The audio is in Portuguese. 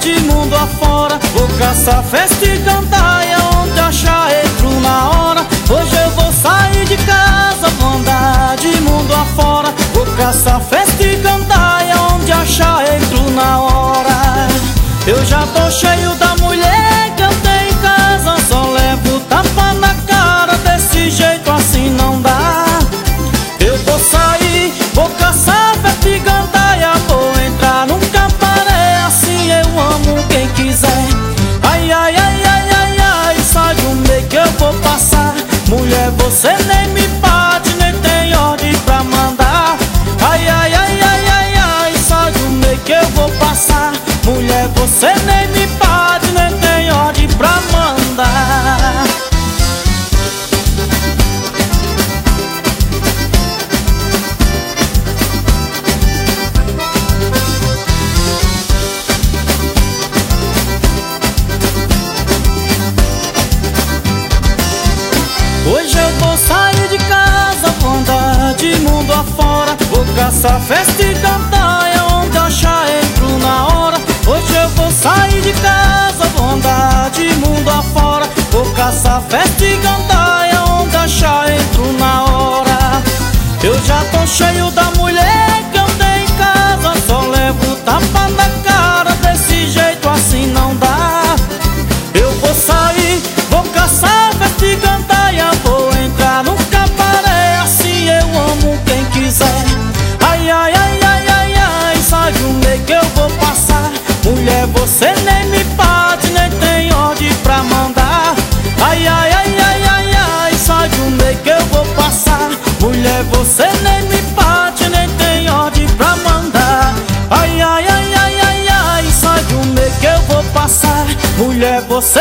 de mundo afora. Vou caçar festa e cantar, e aonde achar entro na hora. Hoje eu vou sair de casa, vou andar de mundo afora. Vou caçar festa e cantar, e aonde achar entro na hora. Eu já tô cheio da mulher que eu tenho em casa, só levo tapa na cara, desse jeito assim não dá. Eu vou sair, vou caçar festa e cantar, e vou entrar num cabaré, assim eu amo quem quiser. Ai, ai, ai, ai, ai, ai, sai do meio que eu vou passar. Mulher, você nem me bate, nem tem ordem pra mandar. Ai, ai, ai, ai, ai, ai, sai do meio que eu vou passar. Mulher, você nem me bate, nem tem ordem pra mandar. Hoje eu vou sair de casa, vou andar de mundo afora. Vou caçar festa e cantar, e aonde achar entro na hora. Hoje eu vou sair de casa, vou andar de mundo afora. Vou caçar festa e cantar, e aonde achar entro na hora. Eu já tô cheio da mulher que eu tenho em casa, só levo tapa na cara, desse jeito assim não dá. Eu vou sair, vou caçar festa e cantar, e vou entrar num cabaré, assim eu amo quem quiser. Ai, ai, ai, ai, ai, ai, sai do meio que eu vou passar. Mulher, você nem me bate, nem tem ordem pra mandar. Ai, ai, ai, ai, ai, ai, sai do meio que eu vou passar. Mulher, você nem me bate, nem tem ordem pra mandar. Ai, ai, ai, ai, ai, ai, sai do meio que eu vou passar. Mulher, você